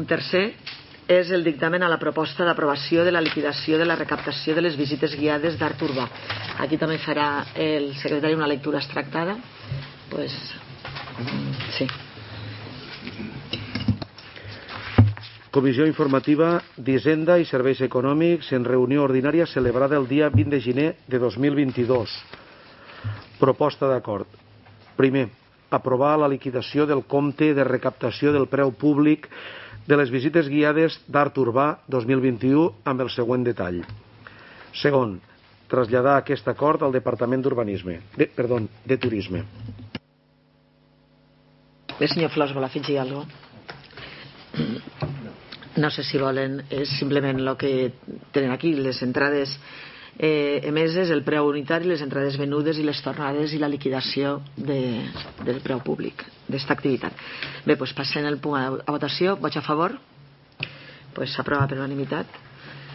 punt tercer és el dictamen a la proposta d'aprovació de la liquidació de la recaptació de les visites guiades d'art urbà. Aquí també farà el secretari una lectura extractada. Pues, sí. Comissió informativa d'Hisenda i Serveis Econòmics en reunió ordinària celebrada el dia 20 de gener de 2022. Proposta d'acord. Primer, aprovar la liquidació del compte de recaptació del preu públic de les visites guiades d'art urbà 2021 amb el següent detall. Segon, traslladar aquest acord al Departament de Turisme. El senyor Flors vol afegir alguna cosa? No sé si volen, és simplement el que tenen aquí, les entrades emeses, el preu unitari, les entrades venudes i les tornades i la liquidació del preu públic d'esta activitat. Bé, doncs passem el punt a votació. Vots a favor? Doncs s'aprova per unanimitat.